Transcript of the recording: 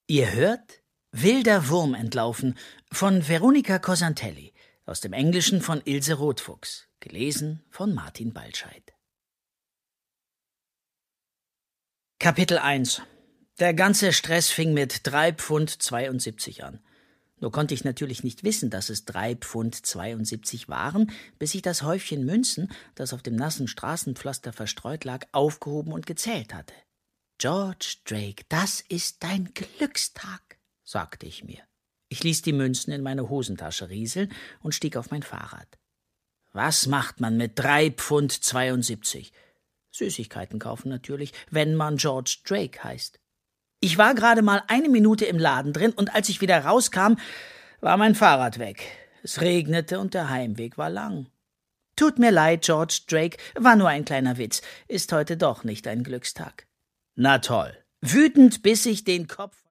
Ihr hört Wilder Wurm entlaufen von Veronika Cosantelli, aus dem Englischen von Ilse Rothfuchs, gelesen von Martin Baltscheid. Kapitel 1. Der ganze Stress fing mit 3,72 Pfund an. Nur konnte ich natürlich nicht wissen, dass es 3,72 Pfund waren, bis ich das Häufchen Münzen, das auf dem nassen Straßenpflaster verstreut lag, aufgehoben und gezählt hatte. »George Drake, das ist dein Glückstag«, sagte ich mir. Ich ließ die Münzen in meine Hosentasche rieseln und stieg auf mein Fahrrad. Was macht man mit 3,72 Pfund? Süßigkeiten kaufen natürlich, wenn man George Drake heißt. Ich war gerade mal 1 Minute im Laden drin, und als ich wieder rauskam, war mein Fahrrad weg. Es regnete und der Heimweg war lang. »Tut mir leid, George Drake, war nur ein kleiner Witz. Ist heute doch nicht ein Glückstag.« Na toll. Wütend biss ich den Kopf